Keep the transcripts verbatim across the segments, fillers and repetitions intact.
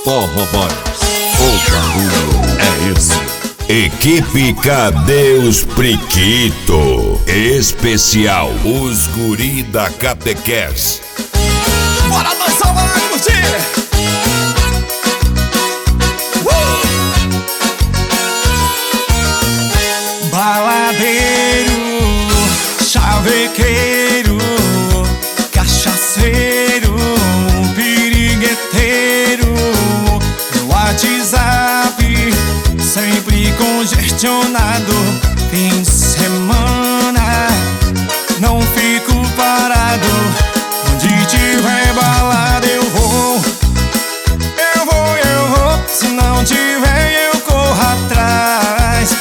Forró Boys, o barulho é esse. Equipe Cadê os Priquito? Especial Os Guri da Catequés. Bora dançar, bora curtir! Uh! Baladeiro, chavequeiro, cachaceiro, pirigueteiro, no WhatsApp sempre congestionado. Fim de semana não fico parado. Onde tiver balada eu vou, eu vou, eu vou. Se não tiver eu corro atrás.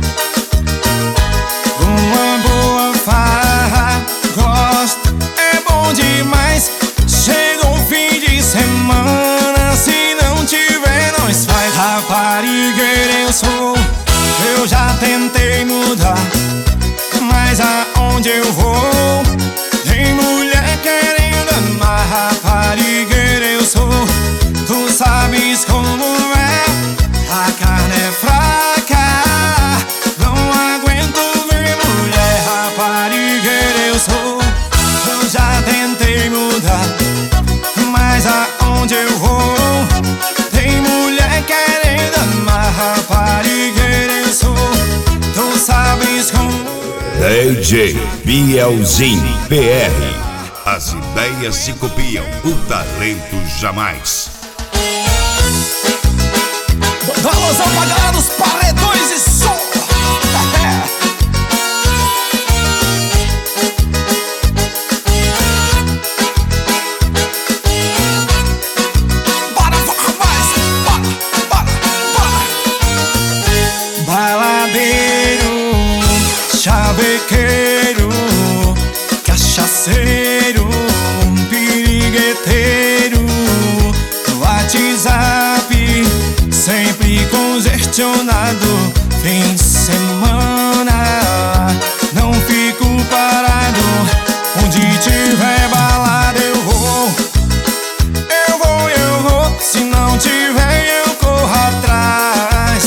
Uma boa farra, gosto, é bom demais. Chega o fim de semana, se não tiver nós faz. Raparigueira eu sou, eu já tentei mudar, mas aonde eu vou tem mulher querendo amar. Raparigueira eu sou, tu sabes como é. A carne é fraca, não aguento ver mulher. Raparigueira eu sou, eu já tentei mudar, mas aonde eu vou tem mulher querendo amar. Raparigueira eu sou, tu sabes como D J Bielzinho P R. As ideias se copiam, o talento jamais. Alusão pra galera dos paredões e som. Bora, bora, mais, bora, bora, bora. Baladeiro, chavequeiro, cachaceiro, pirigueteiro, no WhatsApp sempre congestionado. Fim de semana não fico parado. Onde tiver balada eu vou, eu vou, eu vou. Se não tiver eu corro atrás.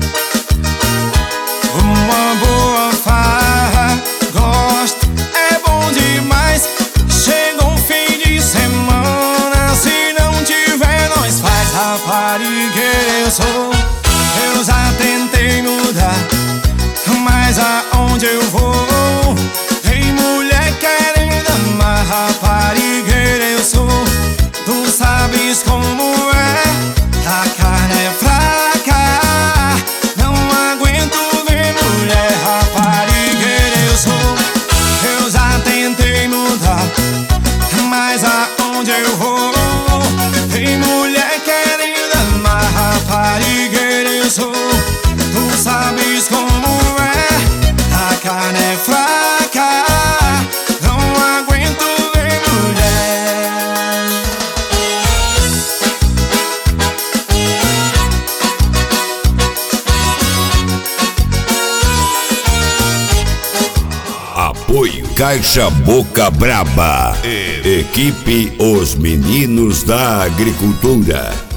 Uma boa farra, gosto, é bom demais. Chega o fim de semana, se não tiver nós faz. Raparigueira eu sou, eu já tentei mudar, mas aonde eu vou tem mulher querendo amar. Raparigueira eu sou, tu sabes como é. A carne é fraca, não aguento ver mulher. Raparigueira eu sou, eu já tentei mudar, mas aonde eu vou tem mulher querendo amar. Raparigueira eu sou, tu sabes como é. A carne é fraca, não aguento ver mulher. Apoio Caixa Boca Braba. Equipe Os Meninos da Agricultura.